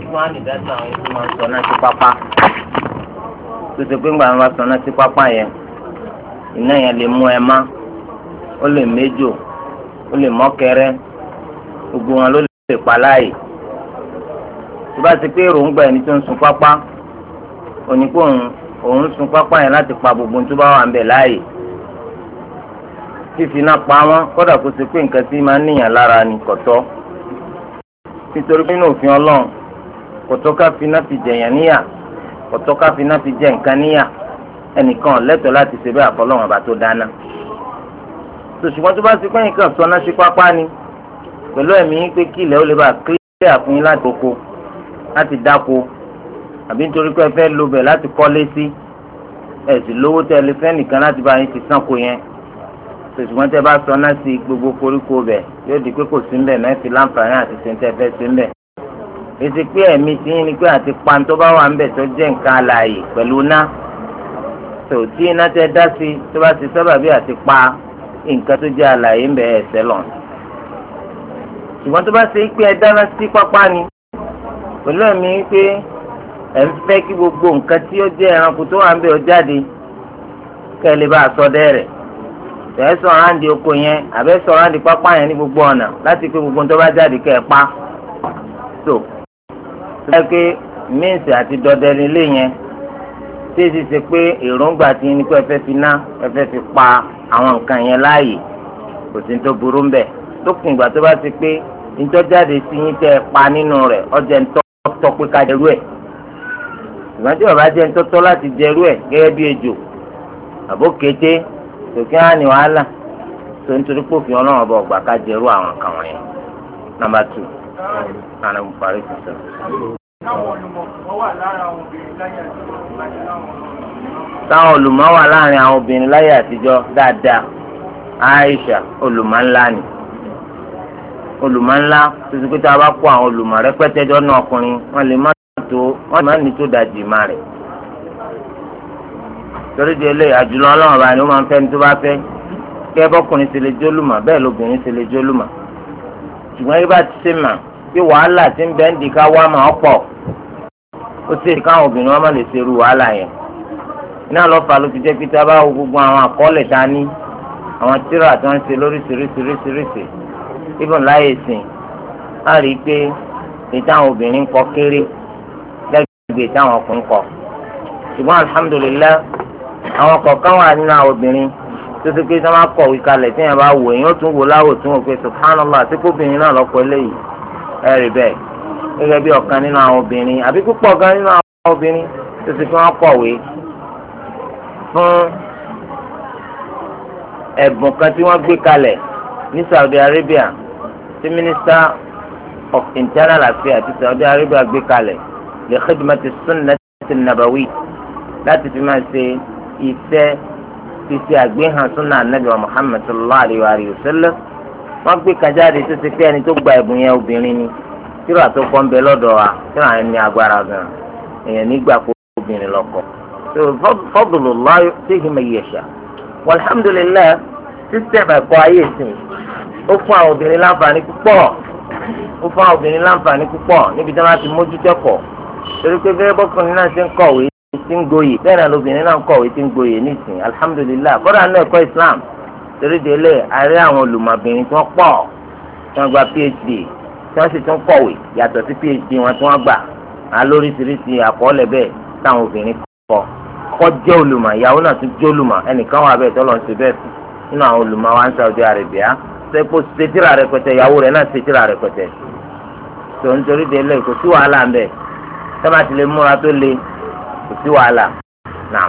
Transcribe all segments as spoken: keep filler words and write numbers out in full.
wọn á lè dájú àwọn ẹni tó máa ń sọ náà sí pápá tó ṣe pé ńgbà wọn bá sọ náà sí pápá yẹn iná yẹn lè mú ẹ má ó lè méjò ó lè mọ́kẹrẹ́ gbogbo wọn ló lè pa láàyè tó bá ti pé èròǹgbà ẹni tó ń sun pápá oníkó òun sun pápá yẹn láti pa gbogbo tó bá wà ń bẹ̀ láàyè fífi iná pa wọn kódà kó ṣe pé nǹkan tí máa ń níyàn lára ni kọ̀tọ́ nítorí pé nínú òfin ọlọ́run kọ̀tọ́ ká fi iná fi jẹ̀yàn níyà kọ̀tọ́ ká fi iná fi jẹ nǹkan níyà ẹnìkan lẹ́tọ̀ọ́ láti ṣe bẹ́ẹ̀ àfọlọ́run ọba tó dáná ṣùgbọ́n tó bá ti pẹ́ nǹkan sọná sí pápá ni pẹ̀lú ẹ̀mí pé kí ilẹ̀ ó lè bá kílíà fún yín láti oko láti dáko àbí nítorí pé ẹ fẹ́ lo bẹ̀ láti kọ́lé sí ẹ̀ sì lówó tẹ́ ẹ lè fẹ́ nìkan láti bá yín ti sanko yẹn ṣùgbọ́n tẹ́ bá sọná sí gbogbo koríko bẹ̀ yóò di pé kò sí mbẹ̀ náà fi láǹfààní àti ṣẹ́ńtẹ́ fẹ́ sí mbẹ̀ èsì pé ẹ̀mí tí yín ni pé àti pan tó bá wà mbẹ̀ tó jẹ́ nǹkan alààyè pẹ̀lú ná tó tí iná tẹ́ dá sí tó bá ti sábàbí àti pa nǹkan tó jẹ́ àlàyé ń bẹ ẹ̀sẹ̀ lọ. ṣùgbọ́n tó bá ṣe pé ẹ dáná sí pápá ni pẹ̀lú ẹ̀mí pé ẹ̀ ń fẹ́ kí gbogbo nǹkan tí ó jẹ́ ẹranko tó wà ń bẹ ọ jáde kẹ́ ẹ lè bá a sọ dẹ́rẹ̀. ẹ̀ sọ̀rọ̀ àǹdí oko yẹn àbẹ́ sọ̀rọ̀ àǹdí pápá yẹn ní gbogbo ọ̀nà láti pé gbogbo tó bá jáde kẹ́ ẹ pa. tó tó bá pé míǹsì àti dọdẹ nílé yẹn tí èsì ṣe pé èròǹgbà tí ní pé ẹ fẹ́ fi ná ẹ fẹ́ fi pa àwọn nǹkan yẹn láàyè kò sí tó burú ń bẹ̀ lópin ìgbà tó bá ti pé ìtọ́jáde sí yín tẹ́ ẹ pa nínú rẹ̀ ọjà ń tọ́ pé ká jẹrú ẹ̀ ìgbà tí bàbá jẹ́ ń tọ́tọ́ láti jẹrú ẹ̀ gẹ́gẹ́ bí ejò àbó kété tòkí á ní wàhálà tó ń torí pòfin ọlọ́run ọba ọgbà ká jẹrú àwọn nǹkan wọ̀nyẹn. nàmbà tù nàrà ń parí sísọ. táwọn olùmọ̀ wà láàrin àwọn obìnrin láyé àtijọ́ dáadáa Aisha olùmọ̀ ńlá ni olùmọ̀ ńlá tuntun pé tá a bá kó àwọn olùmọ̀ rẹpẹtẹ jọ náà ọkùnrin wọn lè má tó wọn lè má ní tó dajì má rẹ̀ torí di eléyìí àjùlọ ọlọ́run bá ní ó máa ń fẹ́ ní tó bá fẹ́ kí ẹ bọ́kùnrin ṣe lè jólùmọ̀ bẹ́ẹ̀ lóbìnrin ṣe lè jólùmọ̀ ṣùgbọ́n yí bá ti ṣe mà pé wàhálà tí ń bẹ́ ń di ká wá mà ọ́ pọ̀ ó sì káwọn obìnrin wọn má lè ṣerú wàhálà yẹn iná lọ fà ló fi jẹ́ pé tá a bá wo gbogbo àwọn àkọọ́lẹ̀ tá a ní àwọn tírà tó ń ṣe lóríṣiríṣiríṣiríṣi ibùn láyé sìn á rí i pé ìtàwọn obìnrin kọ kéré lẹ́gbẹ̀ẹ́ ìtàwọn ọkùnrin kọ ṣùgbọ́n alhamdulillah àwọn kọ̀ọ̀kan wà nínú àwọn obìnrin tó ti pé tí wọ́n bá kọ̀wé kalẹ̀ tí wọ́n bá wò èèyàn tún wò láwò tún wò pé subhanallah àti kóbìnrin náà lọ́kọ̀ eléyìí ẹ rí bẹ́ẹ̀ gẹ́gẹ́ bí ọ̀kan nínú àwọn obìnrin àbí púpọ̀ gan nínú àwọn obìnrin tó ti pé wọ́n kọ̀wé fún ẹ̀bùn kan tí wọ́n gbé kalẹ̀ ní Saudi Arabia tí Minister of Internal Affairs ti Saudi Arabia gbé kalẹ̀ li khidmati sunnati nabawi láti fi máa ṣe iṣẹ́ ṣíṣe àgbéhàn sunna anabi wa Muhammad sallallahu alayhi wa sallam wọ́n gbé kájáde tó ti pé ẹni tó gba ẹ̀bùn yẹn obìnrin ni tíra tó kọ́ ń bẹ lọ́dọ̀ wa tíra yẹn ní agbára gan èèyàn nígbà kó obìnrin lọ́kọ. fadlullah yu'tihi man yasha walhamdulillah sísẹ̀mù ẹ̀kọ́ ayé ìsìn ó fún àwọn obìnrin láǹfààní púpọ̀ ó fún àwọn obìnrin láǹfààní púpọ̀ níbi tí wọ́n ti mójú tẹ́kọ̀ọ́ torí pé bẹ́ẹ̀ bọ́kùnrin náà ṣe ń kọ̀wé tí ń gboyè bẹ́ẹ̀ náà lóbìnrin náà ń kọ̀wé tí ń gboyè nísìn alhamdulilayi kọ́dà ní ẹ̀kọ́ Islam torí délé àárẹ̀ àwọn olùmọ̀bìnrin tí wọ́n pọ̀ tí wọ́n gba PhD tí wọ́n sì tún kọ̀wé yàtọ̀ sí PhD wọn tí wọ́n gbà á lóríṣiríṣi àkọọ́lẹ̀ bẹ́ẹ̀ táwọn obìnrin kọ kọ́ jẹ́ olùmọ̀ ìyàwó náà tún jẹ́ olùmọ̀ ẹnìkan wà bẹ́ẹ̀ tọ́lọ́ ń ṣe bẹ́ẹ̀ sí nínú àwọn olùmọ̀ wa ń Saudi Arabia sẹ́kọ̀ ṣètìrà rẹpẹtẹ ìyàwó rẹ̀ náà ṣètìrà rẹpẹtẹ tó ń torí délé kò sí wàhálà ń bẹ̀ sábà ti lè múra tó le kò sí wàhálà náà.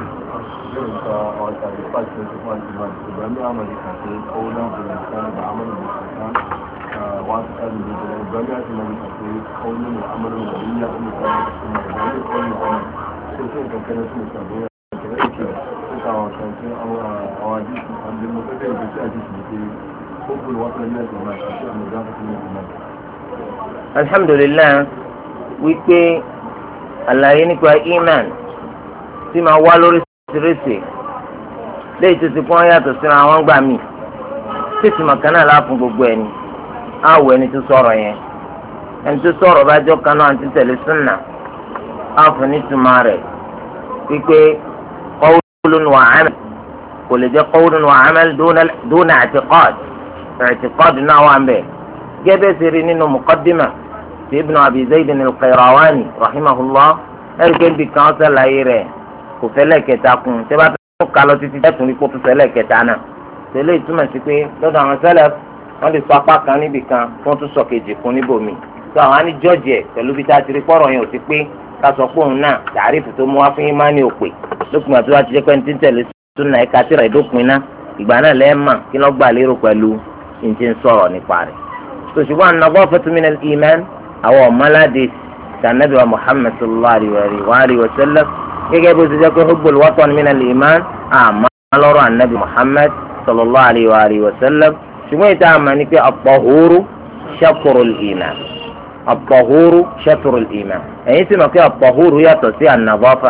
alhamdulilayi wípé àlàyé nípa iman tí máa wá lórí ṣiríṣi léyìí tó ti kọ́ yàtọ̀ síra àwọn gbà mí títí màkánná láàfin gbogbo ẹni àwọ̀ ẹni tó sọ̀rọ̀ yẹn ẹni tó sọ̀rọ̀ bá jọ kan náà ti tẹ̀lé súnà á fún ní tuma rẹ̀ wípé qawlun wa amal kò lè jẹ́ qawlun wa amal duna i'tiqad i'tiqad náà wà ń bẹ̀ gẹ́gẹ́ sì rí nínú muqaddima ti ibn abi zayd al-qayrawani rahimahullah ẹ̀ríkẹ́ bí kan sẹ́láyé rẹ̀ kò fẹ́lẹ̀ kẹta kún tẹ́ bá fẹ́ kọ́ lọ títí tẹ́tùn rí kó fún fẹ́lẹ̀ kẹta náà tẹ́lẹ̀ ìtumọ̀ sí pé lọ́dọ̀ àwọn sẹ́lẹ̀ wọ́n lè sọ apá kan níbì kan tó tún sọ kejì fún níbòmí tó àwọn á ní jọ́ọ̀jì ẹ̀ pẹ̀lú bí tá a ti rí pọ́rọ̀ yẹn ò ti pé ká sọ pé òun náà tàrífù tó mú wá fún ìmánì òpè lópin àti wá ti jẹ́ pé ní títẹ̀lé súnà ẹ̀ka tíra ìdópin náà ìgbà náà lẹ́ẹ̀mà kí lọ́ gbà lérò pẹ̀lú ìǹtí ń sọ̀rọ̀ nípa rẹ̀. tó ṣùgbọ́n an-nadafatu min al-iman àwọn ọ̀mọ́ládé sànàbí wa Muhammad sallallahu alayhi wa sallam gẹ́gẹ́ bó ti jẹ́ pé hubbul watan min al-iman àmọ́ lọ́rọ̀ ànábì Muhammad sallallahu alayhi wa sallam ṣùgbọ́n ìta àmà ni pé at-tahuru shatrul iman at-tahuru shatrul iman ẹ̀yin sì mọ̀ pé at-tahuru yàtọ̀ sí an-nadafa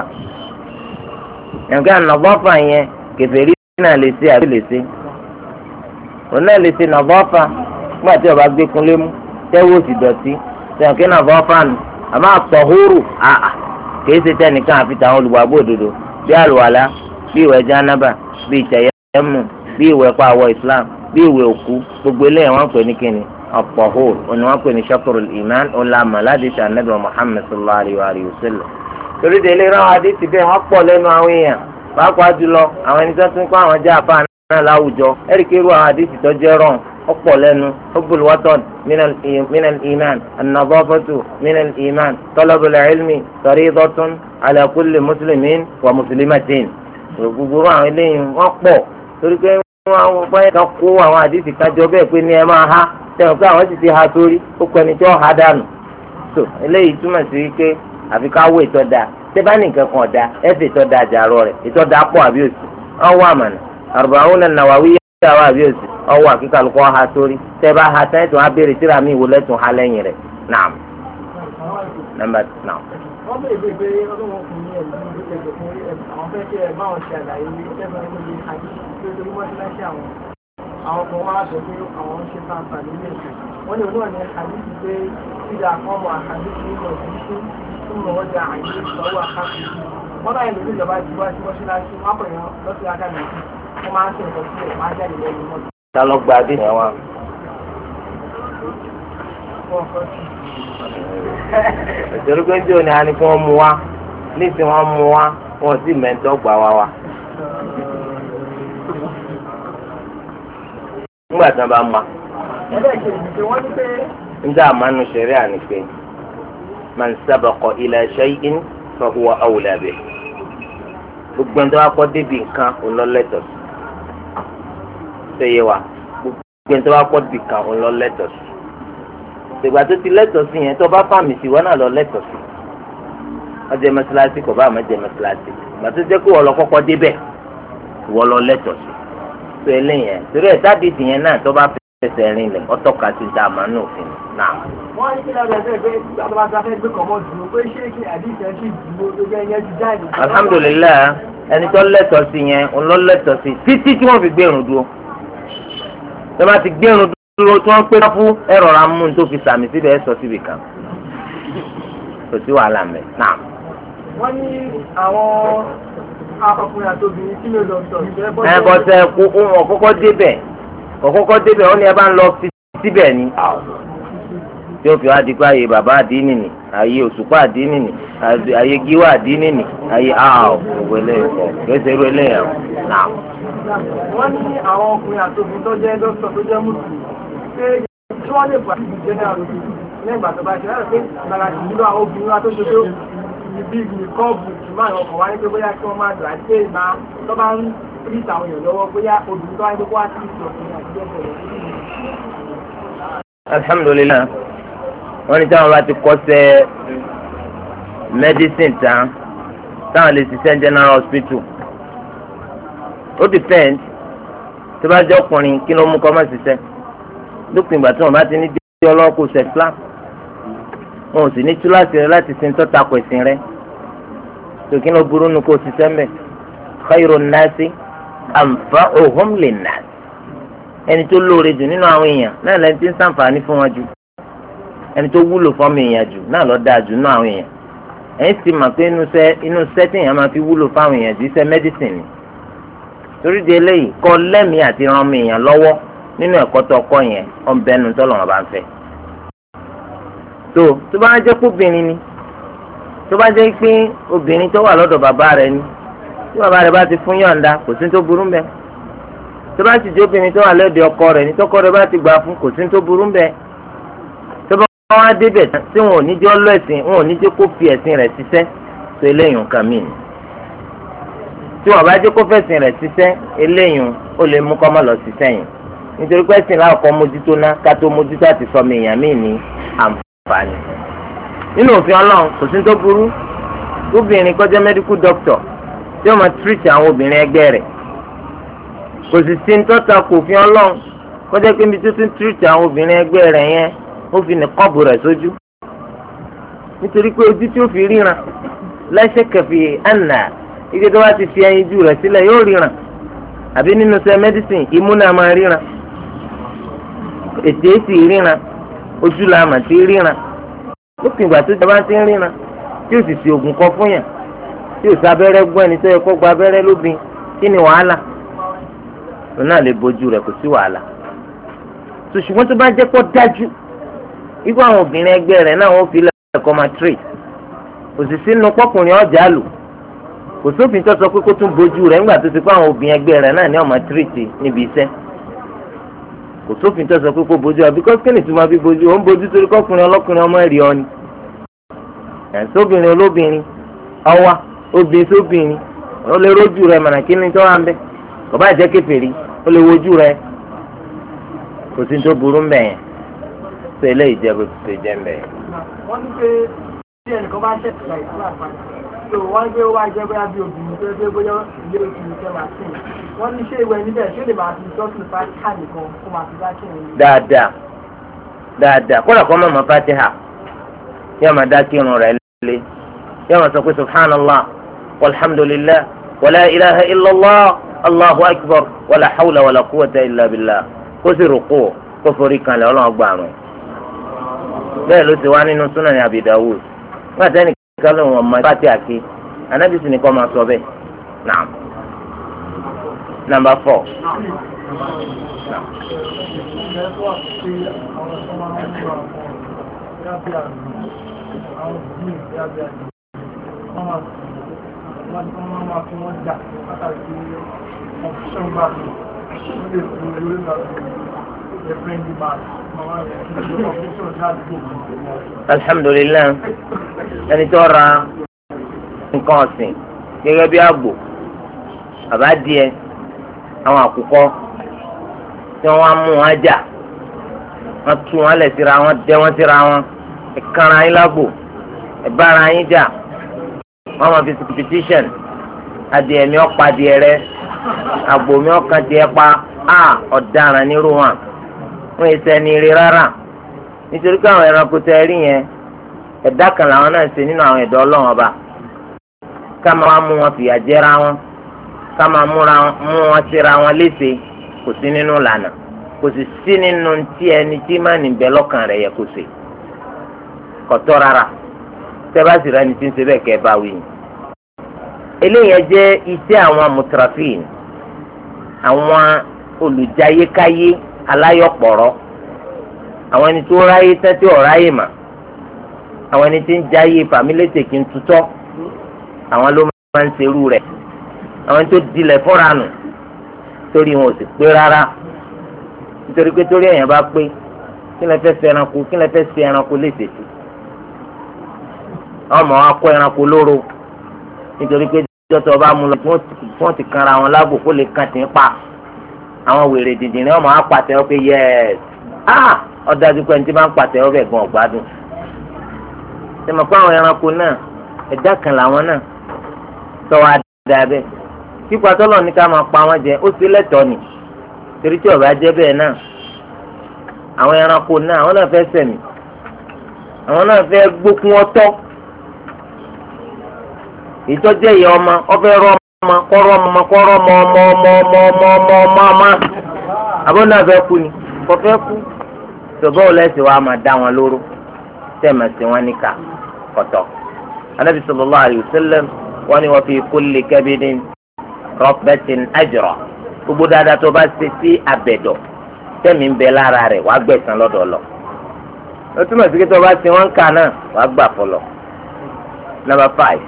ẹ̀ǹkẹ́ an-nadafa yẹn kèfèrí náà lè ṣe àbí lè ṣe òun náà lè ṣe nadafa nígbà tí ó bá gbé kunlé mú tẹ́wọ́ sì dọ̀tí ẹ̀ǹkẹ́ nadafa nù àmọ́ at-tahuru àà kìí ṣe tẹ́nìkan àfi tàwọn olùgbàgbọ́ òdodo bí àlùwàlá bí ìwẹ̀ jánábà bí ìtẹ̀yẹ́mù bí ìwẹ̀ pàwọ̀ islam bí ìwẹ̀ òkú gbogbo eléyìí wọ́n pè ní kíni at-tahur òní wọ́n pè ní shatrul iman ọ̀làmà ládìsí anabi muhammed sallallahu alayhi wa sallam. torí délé ráwọn adéṣì bẹ́ẹ̀ wọ́n pọ̀ lẹ́nu àwọn èèyàn pàápàá jùlọ àwọn ẹni tó tún kọ́ àwọn jẹ́ àfa náà láwùjọ ẹ̀ríkẹ́rù àwọn adéṣì tó jẹ́ rọ̀n ọ̀pọ̀ lẹ́nu hubbul watan minal iman an-nadafatu minal iman talabul ilmi faridatun ala kulli muslimin wa muslimatin. gbogbo àwọn eléyìí wọ́n pọ̀ torí pé wọ́n báyìí kan kó àwọn àdìsí kájọ bẹ́ẹ̀ pé ní ẹ máa há sẹ́wọ̀n pé àwọn sì ti ha sórí ó kọ́ ẹni tí wọ́n há dànù. tó eléyìí túmọ̀ sí wípé àfi ká wó ìtọ́ da tẹ́bá ní nǹkan kan da ẹ fi ìtọ́ da àjàrọ̀ rẹ̀ ìtọ́ da pọ̀ àbí òsì ọwọ́ àmàna Arba'un an-Nawawiyya wà àbí òsì ọwọ́ àkíkàlùkọ́ ha sórí tẹ́bá ha tẹ́ tó ha béèrè tíra mi ìwò lẹ́tùn ha lẹ́yìn rẹ̀ naam. nọ́mbà naam. wọ́n bèèrè pé pé ọdún wọn kùn ní ẹ̀sìn ìlú kẹjọ fún àwọn fẹ́ kí ẹ bá wọn ṣe àlàyé ní ẹgbẹ́ wọn ní àdìsí tó torí wọ́n ti láṣẹ àwọn àwọn kan wá sọ pé àwọn ń ṣe fáńfà nílé ìṣẹ́ wọ́n ní òun náà ní àdìsí pé ìdá kan mọ àdìsí nínú ìdíjú fún wọn ọjà àyè ìṣòwò àkáàkiri wọ́n náà ìlú ìjọba ti wá sí mọ́ṣáláṣí wọ́n pè yàn lọ́sí adáná wọ́n máa ń ṣe nǹkan sílẹ̀ máa jáde lẹ́nu mọ́tò. ta ló gba adé yẹn wá. ìṣòro pé jò ní a ní kí wọ́n mú wa níìsín wọ́n mú wa wọ́n sì mẹ́ńtọ́ gbà wá wa. nígbà tí wọ́n bá ma. nígbà àmánu ṣẹ̀rí àní pé man sabaqa ila shay'in fa huwa awla bihi. gbogbo ẹni tó wá kọ́ débi nǹkan ọlọ́lẹ́tọ̀ sí. ṣé yé wa gbogbo ẹni tó wá kọ́ débi nǹkan ọlọ́lẹ́tọ̀ sí. ìgbà tó ti lẹ́tọ̀ sí yẹn tó bá fàmì sí wọn náà lọ lẹ́tọ̀ sí. wọ́n jẹ́ mẹ́sàlásì kò bá àmọ́ jẹ́ mẹ́sàlásì. ìgbà tó jẹ́ kó wọ́n lọ kọ́kọ́ débẹ̀ wọ́n lọ lẹ́tọ̀ sí. tó eléyẹn torí ẹ̀ sádìsì yẹn náà tó bá fẹsẹ̀ rìn lẹ̀ ọ̀tọ̀ka ti dá àmọ́ náà òfin náà. wọ́n ní kí lọ́dọ̀ ẹgbẹ́ pé àtọ́bàtà fẹ́ gbé kọ̀mọ́ dùn pé ṣé kí àdìsì ẹ̀ sì dùn ó gbé ẹyẹ ti jáde. alhamdulilayi ẹni tó lẹ́tọ̀ sí yẹn ń lọ lẹ́tọ̀ sí títí tí wọ́n fi gbẹ̀rún dúró. tó bá ti gbẹ̀rún dúró tí wọ́n pé fún ẹ̀rọ ramú tó fi sàmì síbẹ̀ ẹ̀ sọ síbì kan. kò sí wàhálà mẹ́ náà. wọ́n ní àwọn ọkùnrin àti obìnrin tí ló lọ sọ ìfẹ́ bọ́. ẹ bọ́ sẹ́ kó wọn kọ́kọ́ débẹ̀ kọ́kọ́ débẹ̀ wọ́n ní ẹ bá ń lọ síbẹ̀ ni. tí ó fi wá di pé àyè bàbá àdínì ni àyè òṣùpá àdínì ni àyè gíwá àdínì ni àyè áàwọ̀ òwe lẹ́yìn kọ́ kéṣe irú eléyàn náà. wọ́n ní àwọn ọkùnrin àti obìnrin tó jẹ́ dókítà tó jẹ́ mùsùlùmí pé tí wọ́n lè pàṣẹ ìjẹ́dá rẹ̀ lẹ́yìn ìgbà tó bá ṣe láti pé lára ìlú àwọn obìnrin wa tó ṣe tó ibi ìkọ́ọ̀bù ìtumọ̀ àwọn ọkọ̀ wáyé pé bóyá kí wọ́n máa dùn àti pé ìmá tó bá ń rí ìtàwọn èèyàn lọ́wọ́ bóyá obìnrin tó wáyé pé wá sí ìṣọ̀kan àti bẹ́ẹ̀ bẹ́ẹ̀. alhamdulilayi wọ́n ní táwọn bá ti kọ́ṣẹ́ medicine tán táwọn lè ṣiṣẹ́ general hospital ó depend tó bá jẹ́ ọkùnrin kí ló mú kọ́ mọ́ ṣiṣẹ́ lópin ìgbà tí wọ́n bá ti ní dé ọlọ́kù sẹ́fúlà wọn ò sì ní túláàsì rẹ láti sin tó takò ẹ̀sìn rẹ tó kí ló burú nu kó ṣiṣẹ́ mbẹ́ khayrun nasi anfa'uhum linnas ẹni tó lóore jù nínú àwọn èèyàn náà lẹ́ni tí ń ṣàǹfààní fún wọn jù ẹni tó wúlò fọ́mọ èèyàn jù náà ló dáa jù náà àwọn èèyàn ẹ̀yin sì mọ̀ pé inú sẹ́ inú sẹ́tì èèyàn máa fi wúlò fáwọn èèyàn jù iṣẹ́ mẹ́dísìn ni torí di eléyìí kọ́ lẹ́mìí àti ran ọmọ èèyàn lọ́wọ́ nínú ẹ̀kọ́ tó kọ́ yẹn ọ̀nbẹ́nu tọ́lọ̀ wọn bá ń fẹ́ tó tó bá jẹ́ pé obìnrin ni tó bá jẹ́ pé obìnrin tó wà lọ́dọ̀ bàbá rẹ̀ ni tí bàbá rẹ̀ bá ti fún yọ̀ǹda kò sí tó burú mbẹ́ tó bá ti jẹ́ obìnrin tó wà lọ́dọ̀ ọkọ rẹ̀ ni tọkọ rẹ̀ bá ti gbà fún kò sí tó burú mbẹ́ tó bá wọn á débẹ̀ tí wọn ò ní jẹ́ ọlọ́ ẹ̀sìn wọn ò ní jẹ́ kó fi ẹ̀sìn rẹ̀ ṣiṣẹ́ tó eléyìí nǹkan mí ni tí wọn bá jẹ́ kó fẹ̀sìn rẹ̀ ṣiṣẹ́ eléyìí ó lè mú kọ́ mọ́ lọ ṣiṣẹ́ yìí nítorí pé ẹ̀sìn láàkọ́ mójútó ná ká tó mójútó àti sọmọ èèyàn míì ní àǹfààní nínú òfin ọlọ́run kò sí tó burú obìnrin kó jẹ́ medical doctor tí ó máa treat àwọn obìnrin ẹgbẹ́ rẹ̀ kò sì sí tọ́ta kò fi ọlọ́run kó jẹ́ pé ibi tó ti ń treat àwọn obìnrin ẹgbẹ́ rẹ̀ yẹn ó fi ní kọ́ọ̀bù rẹ̀ sójú nítorí pé ojú tí ó fi ríran lẹ́sẹ̀ kẹfì ẹ̀nà ike tó bá ti fi ẹyin jù rẹ̀ sílẹ̀ yóò ríran àbí nínú sẹ́ medicine imú náà máa ríran ètè sì ríran ojú la mà ti ríran lókè ìgbà tó jọba ti ń ríran tí ó sì fi oògùn kọ fún yàn tí ó sì abẹ́rẹ́ gbọ́ ẹni tó yẹ kó gba abẹ́rẹ́ lóbin kí ni wàhálà òun náà lè bójú rẹ̀ kò sí wàhálà tó ṣùgbọ́n tó bá jẹ́ kó dájú ikú àwọn obìnrin ẹgbẹ́ rẹ̀ náà wọ́n fi lẹ́ẹ̀kọ́ máa trade kò sì sínú pọ́kùnrin ọjà lò kò sófin tó sọ pé kó tún bójú rẹ̀ nígbà tó ti kó àwọn obìnrin ẹgbẹ́ rẹ̀ náà ní ọmọ trade níbi iṣẹ́ kò sófin tó sọ pé kó bójú rẹ̀ because kí ni tí mo fi bójú ó ń bójú torí kọ́kùnrin ọlọ́kùnrin ọmọ ẹ̀rí ọ ni ẹ̀sọ́bìnrin olóbìnrin ọwá obìnrin sóbìnrin ó lè rójú rẹ̀ mọ̀nà kí ni tó wà ń bẹ́ kò bá jẹ́ kèfèrí ó lè wojú rẹ̀ kò sí tó burú ń bẹ̀ yẹn tó eléyìí jẹ́ bó ti ṣe jẹ́ ń bẹ̀ yẹn. wọ́n ní pé tí ẹnìkan bá ṣẹ̀ ṣẹ̀ ìlú àpàdé tó wọ́n ní pé ó wá jẹ́ bóyá bí obìnrin tó gbé bóyá ilé oṣù ìfẹ́ máa sìn wọ́n ní ṣé ìwẹ̀ níbẹ̀ ṣé lè máa fi tọ́sí fàtíhà nìkan kó máa fi bá kí ni. dáadáa dáadáa kódà kó má mọ fàtíhà yóò máa dá kírun rẹ̀ lé yóò máa sọ pé subhanallah walhamdulillah wàlá ilaha illallah allahu akbar wàlá hawla wàlá quwwata illa billah kó sì rúkú kó forí kan lẹ́ ọlọ́run gbà rẹ̀ bẹ́ẹ̀ ló ti wá nínú súnà ní Abi Dawud wọ́n àti ẹnìkan ló wọ́n máa fàtí àké anábì sì ní kọ́ máa sọ bẹ́ẹ̀ náà nàmbà fọ́. alhamdulilayi ẹni tó ra nǹkan ọ̀sìn gẹ́gẹ́ bí àgbò àbádìẹ àwọn àkùkọ tí wọ́n á mú wọn jà wọ́n tú wọn lẹ̀ síra wọn dẹ́ wọn síra wọn ẹ̀kára yín lágbo ẹ̀bára yín jà wọ́n máa fi petition adìẹ mi ọ̀pá adìẹ rẹ àgbò mi ọ̀kan tiẹ̀ pa á ọ̀daràn nírú wọn wọ́n yẹ sẹ́ni rí rárá nítorí pé àwọn ẹranko tẹ rí yẹn ẹ̀dá kan làwọn náà ṣe nínú àwọn ẹ̀dá ọlọ́wọ́n ọba ká máa mú wọn fìyà jẹra wọn ká máa mú wọn síra wọn léṣe kò sí nínú lànà kò sì sí nínú tí ẹni tí má ní bẹ lọ́kàn rẹ̀ yẹ kó ṣe kọ̀tọ́ rárá tẹ́ bá sì rẹ́ ni tí ń ṣe bẹ́ẹ̀ kẹ́ ẹ bá wí. eléyẹn jẹ́ iṣẹ́ àwọn mutrafin àwọn olùjayékáyé aláyọ̀pọ̀rọ̀ àwọn ẹni tó ráyé tẹ́tí ọ̀ráyè mà àwọn ẹni tí ń jáyé fàmílétè kí n tutọ́ àwọn ló máa ń serú rẹ̀ àwọn ẹni tó dilẹ̀ fọ́ra nù torí wọn ò sì pé rárá nítorí pé torí èèyàn bá pé kí lè fẹ́ ṣe ẹranko kí lè fẹ́ ṣe ẹranko léṣe sí ọmọ akọ ẹranko lóró nítorí pé jọ́tọ̀ ọba mú lọ tí wọ́n ti kanra wọn lágbo kó lè kàn tí ń pa àwọn wèrè dìndín ọmọ apàtẹ́wọ́ pé yẹ́s ah ọ̀dájú pé ẹni tí máa ń pàtẹ́wọ́ bẹ̀ gan ọ̀gbádùn tẹmọ pé àwọn ẹranko náà ẹ̀dá kan làwọn náà tọwọ́ adá bẹ́ẹ̀ pípa tọ́lọ̀ ní ká máa pa wọ́n jẹ ó sì lẹ́tọ̀ọ́ nì torí tí ọba jẹ́ bẹ́ẹ̀ náà àwọn ẹranko náà àwọn náà fẹ́ sẹ̀mí àwọn náà fẹ́ gbókun ọtọ́ ìtọ́jẹ́ ìyá ọmọ ọfẹ́ rọ ọmọ kọ́rọ́ ọmọ kọ́rọ́ ọmọ ọmọ ọmọ ọmọ ọmọ ọmọ ọmọ ọmọ àbọ̀ náà fẹ́ kú ni kò fẹ́ kú tọ́gbọ́ ọlẹ́sìn wa máa dá wọn lóró tẹ́ẹ̀mà sí wọn níkà kọ̀tọ̀. Ànábì sallallahu alayhi wa sallam wọ́n ní wa fi kulli kabidin rọ́pẹ́tìn ajra gbogbo dáadáa tó bá ṣe sí abẹ́dọ̀ tẹ́mi ń bẹ lára rẹ̀ wàá gbẹ̀san lọ́dọ̀ lọ. ó túmọ̀ sí pé tó bá ṣe wọ́n ń kà náà wàá gbà fọlọ̀. Number five.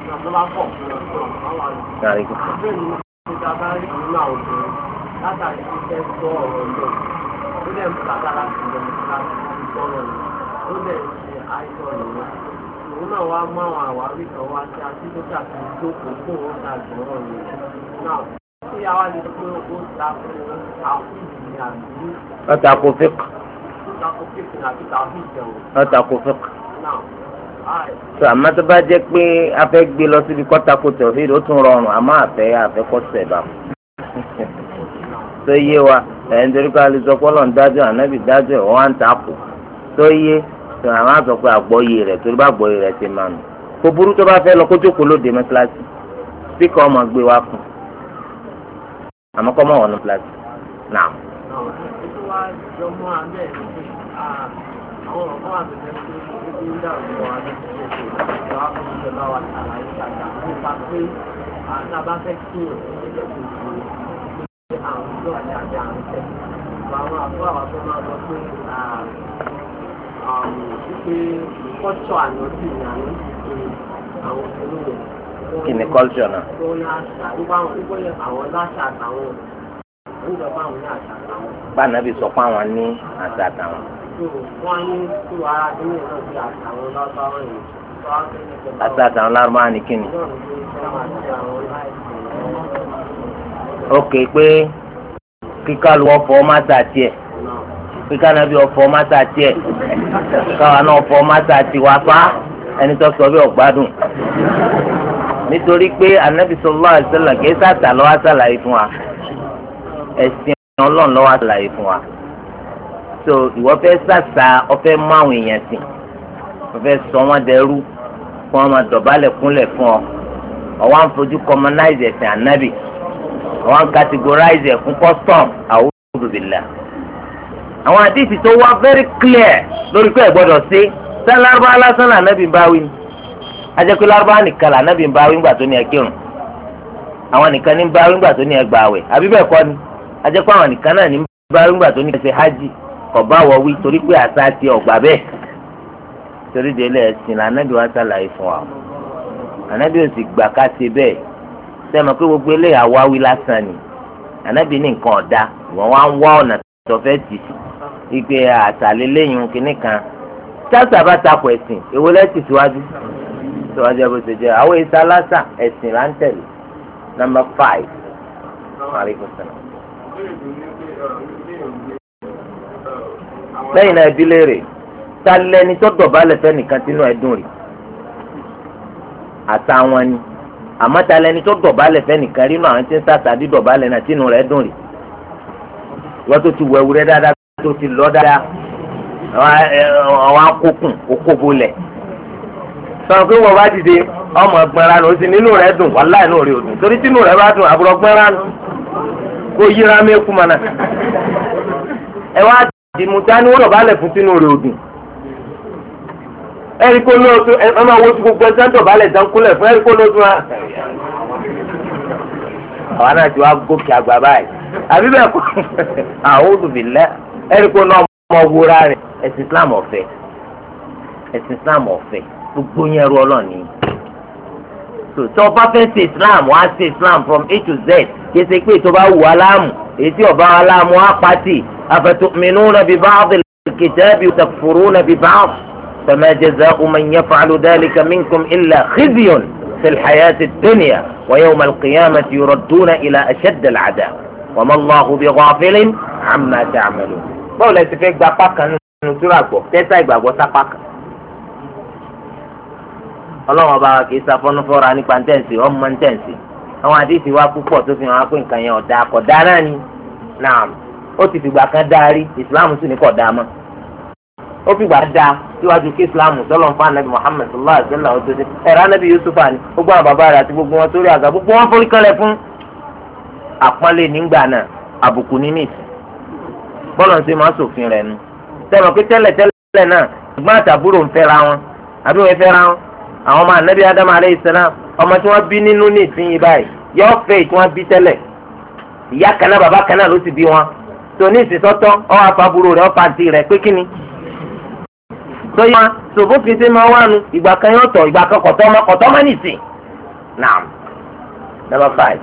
Látàrí fífẹ́ gbọ́ ọ̀rọ̀ náà, ó dẹ̀ ń kàkà láti lọ láti gbọ́rọ̀ náà, ó dẹ̀ ń ṣe àìsàn ìwé. Òun náà wá mú àwọn àwárí kan wá sí àtúntò àti ìjókòó kó wọ́n ta gbọ́rọ̀ yẹn. Náà, tí àwa lè pé ó ta fún àfíìsì ní àbí. Ó ta kó fíkì. Ó ta kó fíkì àbí àfíìsì ẹ̀wọ̀n. Ó ta kó fíkì. Náà, tó àmọ́ tó bá jẹ́ pé a fẹ́ gbé lọ síbi kọ́tàkó tẹ̀wọ́fíìdì ó tún rọrùn àmọ́ àfẹ́ àfẹ́ kọ́ sẹ̀ bá tó yé wa ẹ̀ ń torí ká lè sọ pé ọlọ́run dájọ́ ànábì dájọ́ ẹ̀ wọ́n á ń takò tó yé tó àwọn àgbọ̀ pé àgbọ̀yé rẹ̀ torí bá àgbọ̀yé rẹ̀ ti máa nù kó burú tó bá fẹ́ lọ kó jókòó lóde mẹ́tíláṣí spíkà ọmọ gbé wa fún àmọ́ kọ́ mọ́ wọnú kíláṣí náà. ètò wa jọ mọ́ abẹ́ àwọn ọ̀gá àgbẹ̀jẹ̀ tó ti ń dà wọ́n wá ní ìṣẹ̀lẹ̀ ìjọba fún ìjọba wa ṣàlàyé ṣàgbà nípa pé àtàbá fẹ́ kí àwọn ìjọ àti àti àwọn ìṣẹ́ àwọn àbúrò àwọn tó máa lọ pé wípé kọ́ṣọ́ ànábì ní àwọn àwọn olówó. kí ni kọ́ṣọ́ náà. tó ní àṣà wípé àwọn wípé àwọn láṣà àtàwọn oníjọba àwọn ní àṣà àtàwọn. bá ànábì sọ pé àwọn ní àṣà àtàwọn. wọ́n á ní tó ara nínú náà sí àṣà àwọn lọ́sọ̀rọ̀ yìí. àṣà àtàwọn lárúbáwá ni kí ni. ok pé kíkà lu ọ̀fọ̀ mátà tiẹ̀ kíkà nàbí ọ̀fọ̀ mátà tiẹ̀ káwa náà ọ̀fọ̀ mátà tiwa pa ẹni tó sọ bí ọ̀gbádùn nítorí pé anabi sallallahu alaihi wasallam kìí sàtà lọ́wọ́ àṣàlàyé fún wa ẹ̀sìn ọlọ́run lọ́wọ́ àṣàlàyé fún wa so ìwọ fẹ́ sàṣà ọfẹ́ mú àwọn èèyàn sìn ọfẹ́ sọ wọn dẹrú fún wọn máa dọ̀bálẹ̀ kúnlẹ̀ fún ọ ọwọ́ à ń fojú commonize ẹ̀sìn anabi àwọn categorize fún custom a'udhu billah àwọn àdìsí tó wá very clear lórí pé ẹ gbọ́dọ̀ sí sẹ lárúbá lásán là nàbì ń báwí ni ajẹpẹ lárúbá nìkan là nàbì ń báwí ńgbà tó ní ẹ kírun àwọn nìkan ní ń báwí ńgbà tó ní ẹ gbààwẹ̀ àbí bẹ́ẹ̀ kọ́ ni ajẹpẹ àwọn nìkan náà ní ń báwí ńgbà tó ní ẹ ṣe hajj kò bá wọ wí torí pé àṣà ti ọgbà bẹ́ẹ̀ torí délé ẹ̀sìn là nàbì wá sàlàyé fún wa ànábì ò sì gbà ká ṣe bẹ́ẹ̀ sẹ́mi pé gbogbo eléyà wáwí lásán ni ànábì ní nǹkan ọ̀dá wọ́n wá ń wá ọ̀nà tó fẹ́ tì sí ìgbé àtàlẹ́ lẹ́yìn kínní kan sáàsà bá takò ẹ̀sìn èwo lẹ́sìn síwájú síwájú ẹ̀ bó ṣe jẹ́ àwọn èsì aláṣà ẹ̀sìn là ń tẹ̀lé number five. lẹ́yìn náà ẹbí léèrè ta lẹni tó dọ̀bálẹ̀ fẹ́ nìkan sínú ẹ̀dùn rẹ̀ àtàwọn ni àmọ́ ta lẹni tó dọ̀bálẹ̀ fẹ́ nìkan rí inú àwọn tí ń sàtà dí dọ̀bálẹ̀ náà tínú rẹ̀ dùn rí wọ́n tó ti wọ ewúrẹ́ dáadáa tó ti lọ dáadáa àwọn akókùn okóbolẹ̀ sọ̀rọ̀ pé wọ́n bá dìde ọmọ gbẹ́ra nù ó sì nínú rẹ̀ dùn wàláì nù rí odùn torí tínú rẹ̀ bá dùn àbúrò gbẹ́ra nù kó yíra mẹ́kú mọ́nà ẹ wá dìmúta ni wọ́n dọ̀bálẹ̀ fún tínú rẹ̀ odùn ẹ̀rí kó lóòótọ́ ẹ máa wo tí gbogbo ẹ̀sán dọ̀bálẹ̀ dánkúlẹ̀ fún ẹ̀rí kó lóòótọ́ wa. àwa náà ti wá gòkè àgbà báyìí àbí bẹ́ẹ̀ kọ́ a'udhu billah ẹ̀rí kó náà mọ wúra rẹ̀ ẹ̀sìn Islam ọ̀fẹ́ ẹ̀sìn Islam ọ̀fẹ́ gbogbo yẹn rú ọlọ́ọ̀ni. tó o bá fẹ́ ṣe Islam wá ṣe Islam from A to Z kí ẹ ṣe pé tó bá wù aláàmù èyí tí ọba aláàmù á pàtì afatu'minuna bi ba'dil kitabi wa takfuruna bi ba'd. فما جزاء من يفعل ذلك منكم إلا خزي في الحياة الدنيا ويوم القيامة يردون إلى أشد العذاب وما الله بغافل عما تعملون. báwo lẹ ti fẹ́ gba apá kan nínú túrà gbọ́ tẹ́tà ìgbàgbọ́ sápá kan. ọlọ́run ọba wa kì í safọ́nú fọ́ra nípa ntẹ́ǹsì ọmọ ntẹ́ǹsì àwọn àdìsí wa púpọ̀ tó fi hàn wá pé nǹkan yẹn ọ̀dà kọ̀dá náà ni náà ó ti fìgbà kan dárí ìsìláàmù sì ní kọ̀dá mọ́ ó fìgbà dá síwájú kí ìsìláàmù sọlọ́n fún anabi Muhammad sallallahu alaihi wa sallam ó tó dé ẹ̀rọ anabi Yusuf àní gbogbo àwọn bàbá rẹ̀ àti gbogbo wọn sórí àga gbogbo wọn forí kanlẹ̀ fún àpọ́nlé nígbà náà àbùkù ní nìsí bọ́lọ̀ ń ṣe máa sòfin rẹ̀ nu tẹ́lọ̀ pé tẹ́lẹ̀ tẹ́lẹ̀ náà ṣùgbọ́n àtàbúrò ń fẹ́ra wọn àbí wọ́n fẹ́ra wọn àwọn ọmọ anabi adamu aleyhi salam ọmọ tí wọ́n bí nínú ní ìsinyìí báyìí yóò fẹ́ tí wọ́n bí tẹ́lẹ̀ ìyá kan náà bàbá kan náà ló sì bí wọn tó ní ìsìsọ́tọ́ ọwọ́ àfàbúrò rẹ̀ ọ̀fà àǹtí rẹ̀ pé kíni. tó yẹ wọn sòbó fi ṣe máa wánu ìgbà kan yóò tọ̀ ìgbà kan kọ̀tọ́ ọmọ kọ̀tọ́ ọmọ nìsín. naam number five.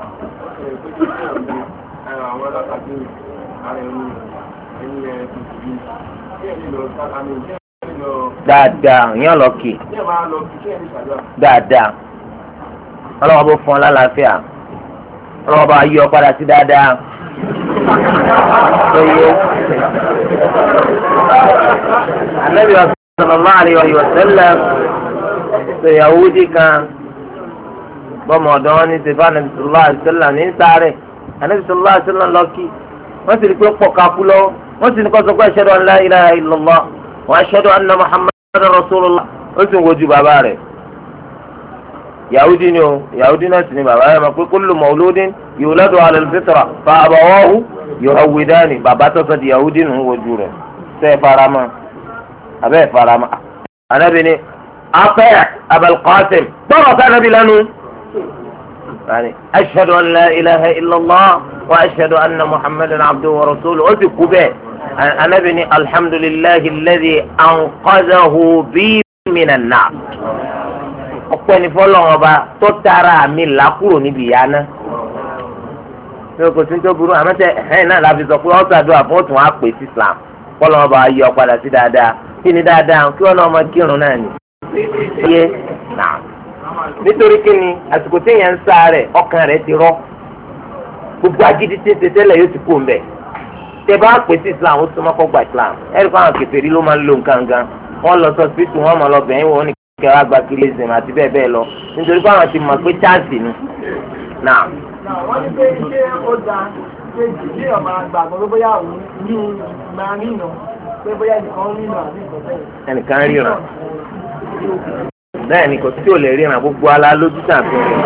dáadáa ìyẹn lọ kì dáadáa ọlọ́wọ́ bó fún ọ lálàáfíà ọlọ́wọ́ bá yí ọ padà sí dáadáa tó yẹ. Ànábì sallallahu alaihi wa sallam tó Yahudi kan bọ́mọ ọ̀dọ́ wọn ní sèfà Ànábì sallallahu alaihi wa sallam ní sáré Ànábì sallallahu alaihi wa sallam lọ́kì wọ́n sì rí pé pọ̀ kakú lọ́wọ́ wọ́n sì ní kó sọ pé ashhadu an la ilaha illallah wa ashhadu anna Muhammadan rasulullah ó sì ń wojú bàbá rẹ̀. Yahudi ni o Yahudi náà sì ni bàbá rẹ̀ mọ̀ pé kullu mawludin yuladu ala al-fitra fa abawahu yuhawwidani bàbá tó sọ di Yahudi nù ń wojú rẹ̀ sẹ́ farama abẹ́ farama. Ànábì ni afẹ́ Abul Qasim bọ́rọ̀ ká nàbí lánàá. ashhadu an la ilaha illallah wa ashhadu anna Muhammadan abduhu wa rasuluhu ó sì kú bẹ́ẹ̀. Ànábì ni alhamdulillahi alladhi anqadhahu bi minan nar. Ọpẹ́ ní fọ́lọ́run ọba tó tara mi là kúrò níbi ìyà náà. Ní kò sí tó burú àmọ́tẹ́ ẹ̀hẹ́n náà láfi sọ pé ọ́ sàdúrà fún òtún á pè sí Islam. Fọ́lọ́run ọba yọ padà sí dáadáa. Kí ni dáadáa kí wọ́n náà máa kírun náà ni. Iye náà. Nítorí kí ni àsìkò tí èèyàn ń sáré ọkàn rẹ̀ ti rọ́. Gbogbo agídí tí ń ṣe tẹ́lẹ̀ yóò ti kú mbẹ̀. Tẹ bá pè sí Islam ó súnmọ́ kó gba Islam. Ẹ̀rí fún àwọn kèfèrí ló máa ń lo nǹkan gan. Wọ́n lọ sọ sípítù wọn mọ̀ lọ bẹ̀yìn wọn ní kẹwàá gba kìlẹ̀sìn àti bẹ́ẹ̀ bẹ́ẹ̀ lọ nítorí pé àwọn ti mọ̀ pé chánsì ni. náà. wọ́n ní pé ṣé ó da pé jíjí ọ̀ma gbàgbọ́ pé bóyá òun ní máa rìnà pé bóyá nìkan rìnà àbí ìkọ̀tẹ́. ẹnìkan ríran bẹ́ẹ̀ ni kò tí ò lè ríran gbogbo ala lójú tàbí rẹ̀.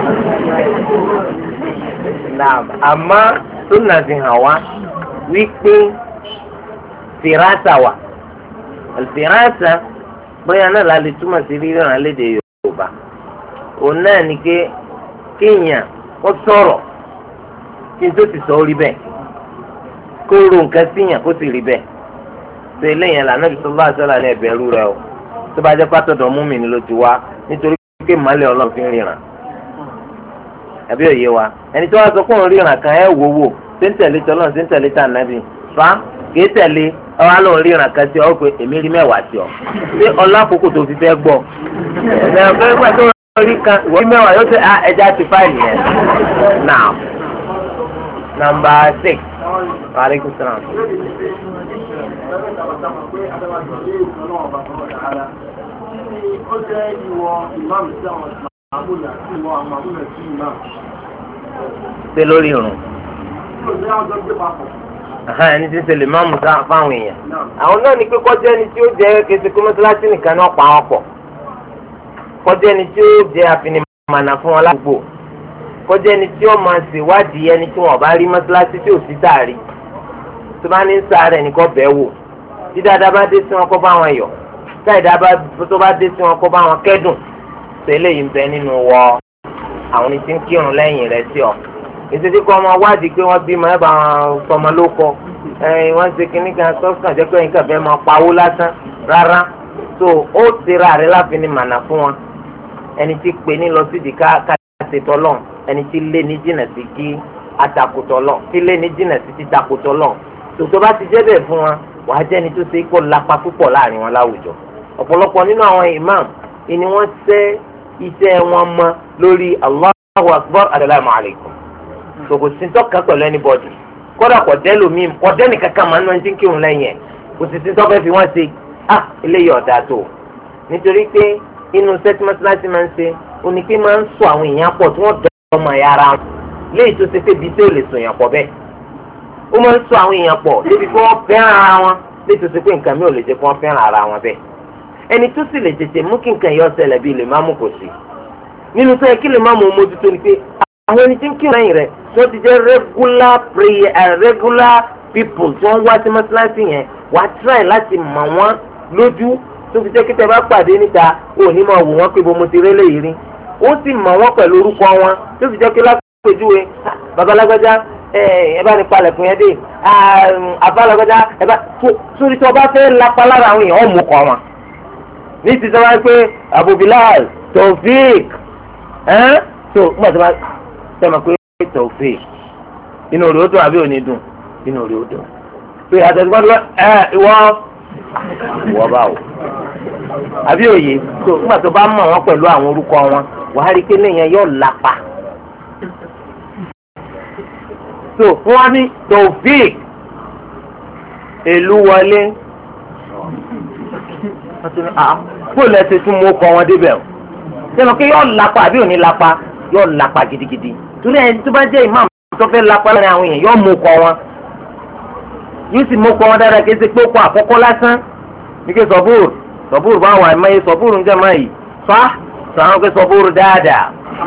náà àmọ́ tó nà fi hàn wá wípé fìràsà wà fìràsà bóyá náà la lè túmọ̀ sí ríran lédè Yorùbá òun náà ni pé kéèyàn ó sọ̀rọ̀ kí n tó ti sọ orí bẹ́ẹ̀ kó ro nǹkan síyàn kó sì rí bẹ́ẹ̀ ṣe eléyàn lànà bisalòlá àṣọlá ní ẹ̀bẹ̀rù rẹ o tó bá jẹ́ pátọ́dọ̀ mú mi ni ló ti wá nítorí pé màálẹ̀ Ọlọ́run fi ń ríran àbí òye wa ẹni tó wá sọ pé òun ríran kan ẹ̀ wò wò ṣé ń tẹ̀lé tọ́lọ́run ṣé ń tẹ̀lé tà nàbì fa kìí tẹ̀lé ọwọ́ àlọ́ òun ríran kan sí ọ pé èmi rí mẹ́wàá sí ọ ṣé ọlá àkókò tó fi fẹ́ gbọ́ orí kan ìwé mẹ́wàá yóò ṣe ẹja ti fáìlì yẹn. now number six aleykum salaam. ó jẹ́ ìwọ ìmáàmù sí àwọn àmúlò àti ìwọ àwọn àmúlò sí ìmáàmù. ṣé lórí irun. ó jẹ́ àwọn tó gbé papọ̀. ẹni tí ń ṣe lè máa mú fáwọn èèyàn. àwọn náà ní pé kọjá ẹni tí ó jẹ́ kẹsì kó mọ́tíláṣí nìkan náà pa wọn pọ̀. kọjá ẹni tí ó jẹ́ àfinimànà fún wọn ládùúgbò. kọjá ẹni tí ó máa ṣèwádìí ẹni tí wọn bá rí mọ́tíláṣí tí ò sí sáàrí. tó bá ní sáàrẹ̀ nìkan bẹ́ẹ̀ wò. tí dáadáa bá dé sí wọn kó bá wọn yọ̀. táìdá tó bá dé sí wọn kó bá wọn kẹ́dùn. tẹ́lẹ̀ yìí ń bẹ nínú wọ àwọn tí ń kírun lẹ́yìn rẹ̀ sí ọ. ìṣèjì kọ́ ọmọ wádìí pé wọ́n bímọ ẹ̀ bá wọn sọmọ ló kọ ẹ̀yìn wọ́n ṣe kínní kan sọ́kàn jẹ́ pé nǹkan fẹ́ máa pawó lásán rárá tó ó tẹ̀ra rẹ̀ láfin ní mànà fún wọn ẹni tí pè ní lọ sídìí ká ká ṣètò lọ ẹni tí lé ní jìnnà sí kí atakùtọ̀ lọ tí lé ní jìnnà sí ti takùtọ̀ lọ tòtò bá ti jẹ́ bẹ́ẹ̀ fún wọn wàá jẹ́ ni tó ṣe kó lápá púpọ̀ láàrin wọn láwùjọ ọ̀pọ̀lọpọ̀ nínú àwọn imam ni wọ́n ṣẹ́ iṣẹ́ wọn mọ́ lórí Allahu Akbar assalamu alaikum tòkò sí tọ́ka pẹ̀lú anybody kódà kọ̀dẹ́ lomi kọ̀dẹ́ nìkan kan máa ń lọ́n tí ń kírun lẹ́yìn ẹ̀ kò sì sí tọ́fẹ́ fi wọ́n ṣe ah eléyìí ọ̀dà tó nítorí pé inú sẹ́tí mọ́sálásí máa ń ṣe oní pé máa ń sọ àwọn èèyàn pọ̀ tí wọ́n dọ̀ ọmọ ẹ̀yà ara wọn léyìí tó ṣe pé bíi tí ò lè sọ èèyàn pọ̀ bẹ́ẹ̀ ó máa ń sọ àwọn èèyàn pọ̀ débi pé wọ́n fẹ́ràn ara wọn léyìí tó ṣe pé nǹkan mi ò lè jẹ́ kí wọ́n fẹ́ràn ara wọn bẹ́ẹ̀ ẹni tó sì lè tètè mú kí nǹkan yọ ṣẹlẹ̀ bíi lè má mú kò sí nínú sẹ́yìn kí lè má mú mójútó ni pé àwọn ẹni tí ń kírun lẹ́yìn rẹ̀ wọ́n ti jẹ́ regular prayer and regular people tí wọ́n wá sí mọ́sálásí yẹn wàá try láti mọ̀ wọ́n lójú tó fi jẹ́ kí tẹ bá pàdé níta ò ní máa wò wọ́n pé bó mo ti rélé yìí rí ó sì mọ̀ wọ́n pẹ̀lú orúkọ wọn tó fi jẹ́ kí lápèjúwe babalágbájá ẹ bá ní palẹ̀kùn yẹn dé àbálágbájá ẹ bá sórí tí wọ́n bá fẹ́ lápá lára àwọn èèyàn ọ̀mù kọ́ wọn ní ti sọ wáyé pé Abu Bilal Taofik ẹ́n tó nígbà tó bá tẹ̀mọ̀ pé Taofik inú rẹ̀ ó dùn àbí òní dùn inú rẹ̀ ó dùn pé àtẹ̀síwájú ẹ ìwọ ìwọ báwo àbí òye tó nígbà tó bá mọ̀ wọ́n pẹ̀lú àwọn orúkọ wọn wàá rí i pé lẹ́yìn yóò lápá tó wọ́n ní Taofik èlú wọlé wọ́n ti ní à bóòlù ẹ̀ ti tún mú kọ́ wọn débẹ̀ o sẹ́nu kí yóò lápá àbí òní lápá yóò lápá gidigidi torí ẹni tó bá jẹ́ ìmáàmù tó fẹ́ lápá lára àwọn èèyàn yóò mú kọ́ wọn yóò sì mú kọ́ wọn dáadáa kí ẹ ṣe pé ó kọ́ àkọ́kọ́ lásán ní kí sọ́búrù sọ́búrù bá wà ẹ̀ mọ́ sọ́búrù ń jẹ́ mọ́ yìí fa sàwọn pé sọ́búrù dáadáa.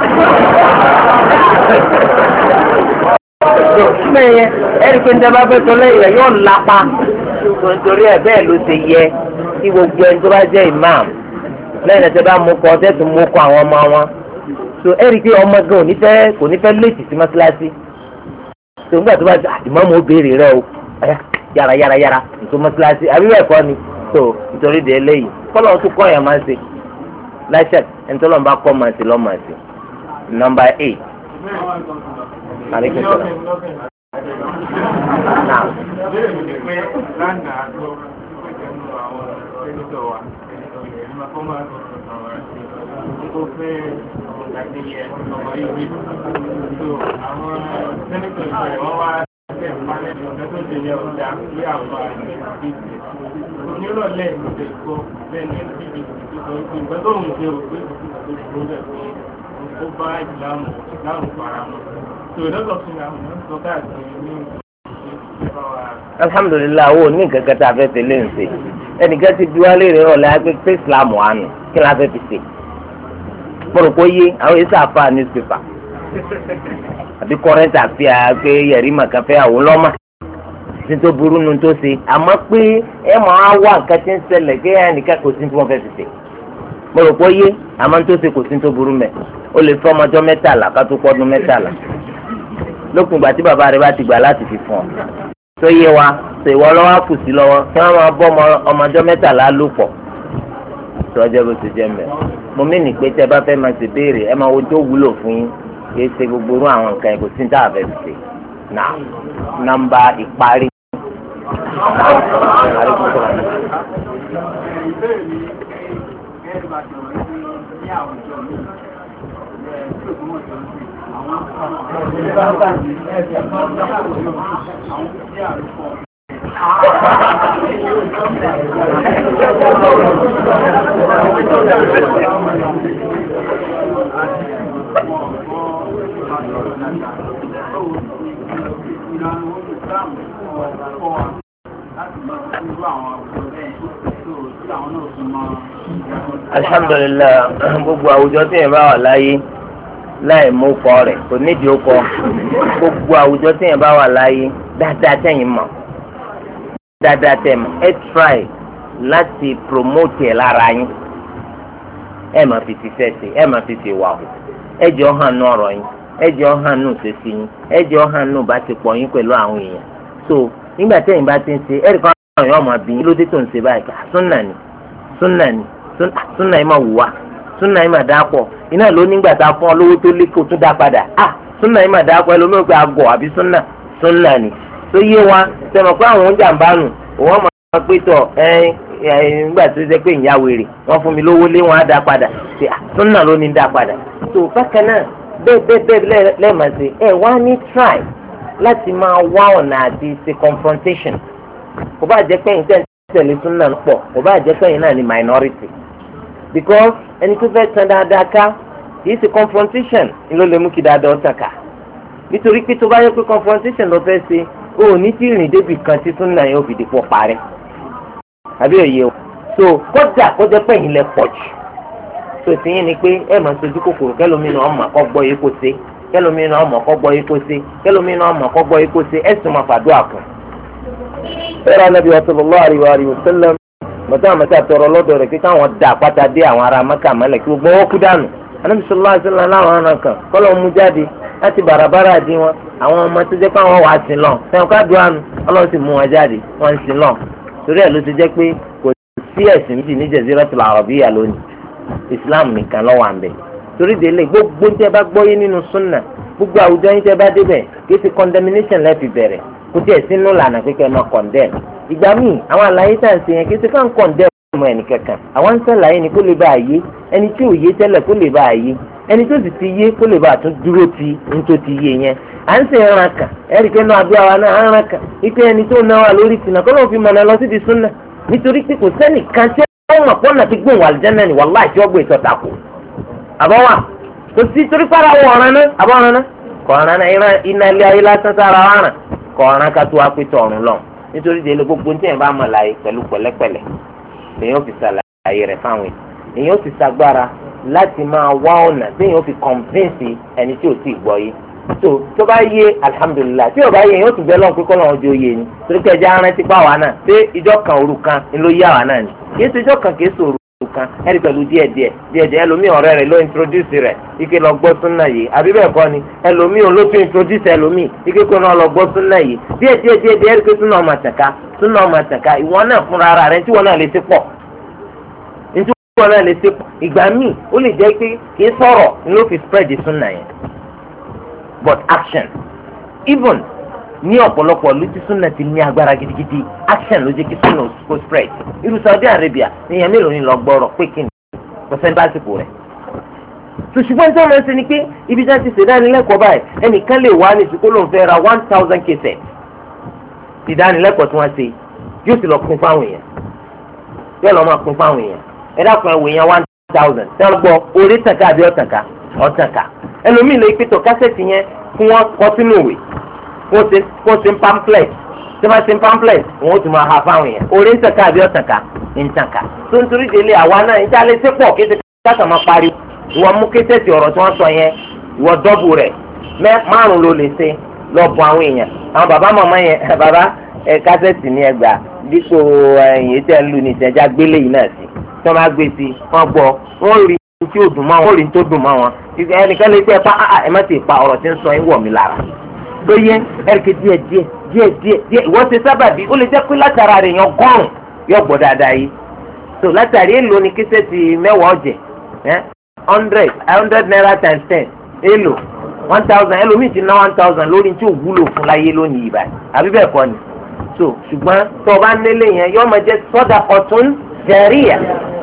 mẹ́yẹ ẹ̀rí pé níta bá fẹ́ sọ lẹ́yìn rẹ̀ yóò lápá nítorí ẹ̀ bẹ́ẹ̀ ló ṣe yẹ kí gbogbo ẹni tó bá jẹ́ imam lẹ́yìn ẹ̀sẹ̀ bá mú kọ́ tẹ́tù mú kọ́ àwọn ọmọ wọn so ẹ̀rí pé ọmọ gan kò ní fẹ́ kò ní fẹ́ léètì sí mọ́sálásí so nígbà tó bá jẹ́ ìmáàmù ó béèrè rẹ o yára yára yára ètò mọ́sálásí àbí bẹ́ẹ̀ kọ́ ni so nítorí de eléyìí kọ́lọ́ tó kọ́ yẹn máa ń ṣe láṣẹ ẹni tó lọ́n bá kọ́ máa ṣe lọ́ máa ṣe nọ́mbà eight. Aleykum salaam. Naam. Ó bá ìsìlámù ìsìlámù faramọ́. Alhamdulilayi wo ní kankan tá a fẹ́ tẹ̀lé ń ṣe ẹnìkan ti dúró léèrè ọ̀la pé pé Islam wà nù kí la fẹ́ fi ṣe pọ̀rọ̀pọ̀ yé àwọn èsì àfa newspaper àbí current affairs pé yẹ̀rí màkà fẹ́ àwọn lọ́mà tí tó burú nu tó ṣe àmọ́ pé ẹ máa wá nǹkan tí ń ṣẹlẹ̀ kí ẹnìkan kò sí tí wọ́n fẹ́ fi ṣe pọ̀rọ̀pọ̀ yé àmọ́ tó ṣe kò sí tó burú mẹ́ o lè fọ́ ọmọdé mẹ́tàlá ká tó pọ́dún mẹ́tàlá lókun ìgbà tí bàbá rẹ bá ti gbà láti fi fún ọ tó yé wa tó ìwọ lọ́wọ́ kù sí lọ́wọ́ kí wọ́n máa bọ́ ọmọdé mẹ́tàlá lò pọ̀ tó ọjọ́ bó ti jẹ́ mẹ́ mo mí nì pé tẹ́ bá fẹ́ máa ṣe béèrè ẹ máa wo tó wúlò fún yín kì í ṣe gbogbo irú àwọn nǹkan kò sí ní táwọn fẹ́ fi ṣe nà nọ́mbà ìparí. Alhamdulillah gbogbo àwùjọ tí yẹn bá wà láyé láì mú kọ rẹ̀ kò nídìí ó kọ gbogbo àwùjọ tí yẹn bá wà láyé dáadáa tẹ̀yìn mọ̀ dáadáa tẹ̀ mọ̀ ẹ try láti promote ẹ̀ lára yín ẹ máa fi ti sẹ́sẹ̀ ẹ máa fi ti wà hù ẹ jẹ́ ọ̀hán nù ọ̀rọ̀ yín ẹ jẹ́ ọ̀hán nù sẹ́sẹ̀ yín ẹ jẹ́ ọ̀hán nù bá ti pọ̀ yín pẹ̀lú àwọn èèyàn so nígbà tẹ̀yìn bá ti ń ṣe ẹ̀rí kan àwọn èèyàn ọmọ bí yín ló dé tó ń ṣe báyìí súnà ni súnà ni súnà yìí máa wù wá súnà yìí máa dáa pọ̀ iná ló nígbà tá a fún ọ lówó tó lé kó tún dá padà ah súnà yìí máa dáa pọ̀ ẹlòmíràn pé agọ̀ àbí súnà súnà ni tó yé wa sẹ́mi pé àwọn oúnjẹ àǹbánu òun máa pé tọ̀ ẹ ẹ nígbà tó ṣe pé ìyá wèrè wọ́n fún mi lówó lé wọn á dá padà ṣe súnà ló ní dá padà tó bákan náà bẹ́ẹ̀ bẹ́ẹ̀ bẹ́ẹ̀ lẹ́ẹ̀ma ṣe ẹ wá ní try láti máa wá ọ̀nà àti ṣe confrontation kò bá jẹ́ pé ìtẹ́ tẹ̀lé súnà pọ̀ kò bá jẹ́ pé ìnáà ní minority because ẹni tó fẹ́ tan dáadáa ká kìí ṣe confrontation ló lè mú kí dáadáa ọ̀tàn ká nítorí pé tó bá yẹ pé confrontation ló fẹ́ ṣe o ò ní tí ìrìn débi kan tí súnà yẹn ò fi dìpọ̀ parẹ́ àbí òye o so kọjá kọjá pẹ̀yìn lẹ pọ̀ jù so tìyín ni pé ẹ máa sojú kòkòrò kẹlòmínà ọmọ kọ́ gbọ́ yìí kó ṣe kẹlòmínà ọmọ kọ́ gbọ́ yìí kó ṣe kẹlòmínà ọmọ kọ́ gbọ́ yìí kó ṣe ẹ sì máa fàdúrà kù. ẹ̀rọ Ànábì sallallahu alaihi wa sallam bàtà àwọn mẹ́ta tọrọ lọ́dọ̀ rẹ̀ kí káwọn da àpáta dé àwọn ará Mẹ́kà mọ́lẹ̀ kí gbogbo wọn kú dànù Ànábì sallallahu alaihi wasallam láwọn ará kan kọ́lọ́ mú jáde láti bàràbàrà dín wọn àwọn ọmọ tó jẹ́ pé àwọn wà á sin lọ sẹ́wọ̀n ká dùn àánú Ọlọ́run sì mú wọn jáde wọ́n ń sin lọ torí ẹ̀ ló ti jẹ́ pé kò sí ẹ̀sìn méjì ní Jaziratul Arabiyya lónìí Islam nìkan ló wà ń bẹ̀ torí délé gbogbo tẹ́ bá gbọ́ yé nínú súnà gbogbo àwùjọ yín tẹ́ bá débẹ̀ kí ti condemnation lẹ́ẹ̀fi bẹ̀rẹ̀ kò tí ẹ̀ sínú lànà pé kẹ́ ẹ máa condemn ìgbà míì àwọn àlàyé tá à ń ṣe yẹn kí ti ká ń condemn ọmọ ẹnì kankan àwọn ń sàlàyé ni kó lè bá àyè ẹni tí ò yé tẹ́lẹ̀ kó lè bá àyè ẹni tó sì ti yé kó lè bá àtún dúró ti ní tó ti yé yẹn à ń ṣe ẹran kan ẹ̀rí pé náà àbí àwa náà ẹran kan wípé ẹni tó náwó lórí ìsìnà kọ́ ló fi mọ̀nà lọ sí di súnà nítorí pé kò sẹ́nìkan tí wọ́n mọ̀ pọ́nà tí gbóhùn àlùjánnà ni wàláì tí wọ́n gbé ìtọ́ta kù àbọ̀wà kò sí torí pàrọ̀ àwọn ọ̀ràn náà àbọ̀ ọ̀ràn náà kọ̀ ọ̀ràn náà iná ilé ayé lásán sára ọ̀ràn kọ̀ ọ̀ràn ká tó wá pé tọ̀run lọ nítorí délé gbogbo tí yẹn bá mọ̀ láàyè pẹ̀lú pẹ̀lẹ́pẹ̀lẹ́ èèyàn fi ṣàlàyé rẹ̀ fáwọn èèyàn fi ṣàgbára láti máa wá ọ̀nà tí èèyàn fi convince ẹni tí ò tí ì gbọ́ yìí tó tó bá yé alhamdulilah tí ò bá yé èèyàn tún bẹ́ẹ̀ lọ́n pé kọ́ lọ́wọ́ ojú oyè ni torí kẹjá arántí pa àwa náà pé ìjọ kan òru kan ni ló yé àwa náà ni kì í ṣe ìjọ kan kì í ṣe òru kan ẹ̀rí pẹ̀lú díẹ̀díẹ̀ díẹ̀díẹ̀ ẹlòmíì ọ̀rẹ́ rẹ̀ ló introduce rẹ̀ ike lọ gbọ́ súnà yìí àbí bẹ́ẹ̀ kọ́ ni ẹlòmíì ló tún introduce ẹlòmíì ike kó náà lọ gbọ́ súnà yìí díẹ̀díẹ̀ díẹ̀díẹ̀ ẹ̀rí pé súnà ọmọ àtàkà súnà ọmọ àtàkà ìwọ náà fúnra ara rẹ̀ tí wọ́n náà lè ti pọ̀ wọn náà lè ṣe ìgbà míì ó lè jẹ́ pé kì í sọ̀rọ̀ ló fi spread the sunna yẹn but action even ní ọ̀pọ̀lọpọ̀ ìlú tí sunna ti ní agbára gidigidi action ló jẹ́ kí sunna kó spread irú Saudi Arabia èèyàn mélòó ni lọ gbọ́rọ̀ pé kí ni kò sẹ́ni bá sìkò rẹ̀ ṣùgbọ́n tí wọ́n máa ń ṣe ni pé ibi tí wọ́n ti ṣèdánilẹ́kọ̀ọ́ báyìí ẹnìkan lè wá ní ìsìnkú lóun fẹ́ ra one thousand cases ìdánilẹ́kọ̀ọ́ tí wọ́n ṣe yóò sì lọ pín fáwọn èèyàn yóò lọ máa pín fáwọn èèyàn ẹ dákun ẹ wò yẹn one thousand ṣé wọ́n gbọ́ orí tànká àbí ọ̀tànká ọ̀tànká ẹlòmíì lè pétọ̀ kásẹ̀tì yẹn fún wọn kọ́ sínú ìwé wọ́n ṣe ń pamphlet ṣé wọ́n ṣe ń pamphlet wọ́n ó tún máa ha fáwọn èèyàn orí tànká àbí ọ̀tànká ń tànká tó ń torí délé àwa náà ìjà lè ṣe pọ̀ kéde káṣà máa parí ìwọ mú késẹ̀tì ọ̀rọ̀ tí wọ́n sọ yẹn ìwọ dọ́bù rẹ̀ márùn ló lè ṣe lọ bọ àwọn èèyàn àwọn bàbá màmá yẹn bàbá ẹ kásẹ̀tì ní ẹgbàá dípò ẹ̀yìn tẹ̀ ń lu ní ìtẹ́já gbélé yìí náà sí tí wọ́n bá gbé sí wọ́n gbọ́ wọ́n rí tí ó dùn mọ́ wọn wọ́n rí tó dùn mọ́ wọn ẹnìkan lè pẹ́ pa ẹ má ti pa ọ̀rọ̀ tí ń sọ yín wọ̀ mí lára tó yẹ ẹ̀ríkẹ́ díẹ̀ díẹ̀ díẹ̀ díẹ̀ díẹ̀ ìwọ́n ti sábàbí ó lè jẹ́ pé látara rẹ̀ yan gọ́rùn yóò gbọ́ dáadáa yìí so látàrí èlò ní kí sẹ́ẹ̀tì mẹ́wàá ọ̀jẹ̀ hundred hundred naira times ten èlò one thousand ẹlòmíì ti ná one thousand lórí tí ò wúlò fún láyé lónìí ìbàdí àbí bẹ́ẹ̀ kọ́ ni so ṣùgbọ́n tó o bá nílé yẹn yóò máa jẹ́ sọ́dà ọ̀tún jẹ̀ríyà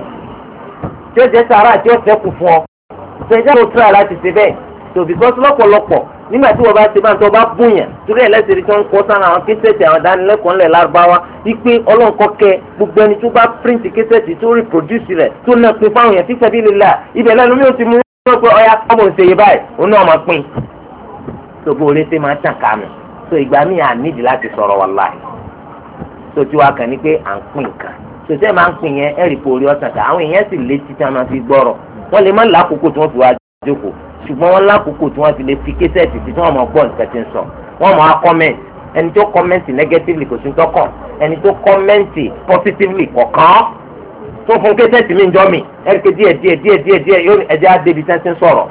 tí ó jẹ́ sàrà tí ó sẹ́kù fún ọ ṣe jẹ́ kó tura láti ṣe bẹ́ẹ̀ so because lọ́pọ̀lọpọ̀ nígbà tí wọ́n bá ṣe bá ń tọ́ bá bùnyàn torí ẹlẹ́sìn rí tí wọ́n ń kọ́ sára àwọn késẹ́tì àwọn dánilẹ́kọ̀ọ́ ńlẹ̀ lárúbáwá wípé ọlọ́nkọ́ kẹ gbogbo ẹni tó bá print késẹ́tì tó reproduce rẹ̀ tó náà pin fáwọn èèyàn fífẹ́ bí lélẹ̀ ibẹ̀ lẹ́nu mi ò ti mú wọn pé ọya ọmọ òṣèyẹ báyìí òun náà máa pin so bó orí ṣe máa tàn kánú so ìgbà míì à nídìí láti sọ̀rọ̀ wàláhì so tí wàá kàn ní pé à ń pin nǹkan so tẹ́ máa ń pin yẹn ẹ̀rì pé orí ọ̀sán ká àwọn èèyàn sì létí tí wọ́n máa fi gbọ́rọ̀ wọ́n lè má lákòókò tí wọ́n fi wá jókòó ṣùgbọ́n wọ́n lákòókò tí wọ́n ti lè fi késẹ́ẹ̀tì tí wọ́n mọ̀ gbọ́ nǹkan tí ń sọ wọ́n mọ̀ á kọ́mẹ́ǹtì ẹni tó kọ́mẹ́ǹtì negatively kò sí tọ́kàn ẹni tó kọ́mẹ́ǹtì positively kọ̀ọ̀kan tó fún késẹ́ẹ̀tì mi ń jọ mi ẹ̀ríkẹ́ díẹ̀ díẹ̀ díẹ̀ díẹ̀ díẹ̀ yóò ẹ̀jẹ̀ á débi tí wọ́n ti ń sọ̀rọ̀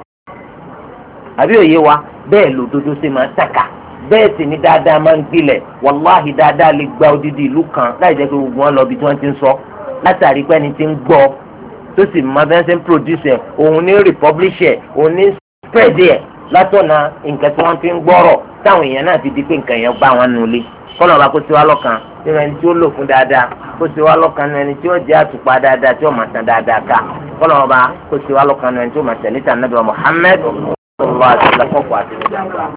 àbí òye wa bẹ́ẹ̀ lòdodo ṣe máa ń tàkà bẹ́ẹ̀ sì ni dáadáa máa ń gbilẹ̀ wàláhì dáadáa lè gba odidi ìlú kan láì jẹ́ pé gbogbo wọn lọ bí tí wọ́n ti ń sọ látàrí pé ẹni tí ń gbọ́ tó sì máa bẹ́ẹ̀ ṣe ń produce ẹ̀ òun ní republish ẹ̀ òun ní spread ẹ̀ látọ̀nà nǹkan tí wọ́n fi ń gbọ́rọ̀ táwọn èèyàn náà ti di pé nǹkan yẹn bá wọn nulẹ̀ kọ́nà ọba kó tiwa lọ́kàn nínú ẹni tí ó lò fún dáadáa kó tiwa lọ́kàn nínú ẹni tí ó jẹ́ àtùpà dáadáa tí ó máa tàn dáadáa ká kọ́nà ọba kó tiwa lọ́kàn nínú ẹni tí ó máa tẹ̀lé tàn Nábì Muhammad sallallahu alaihi wasallam àti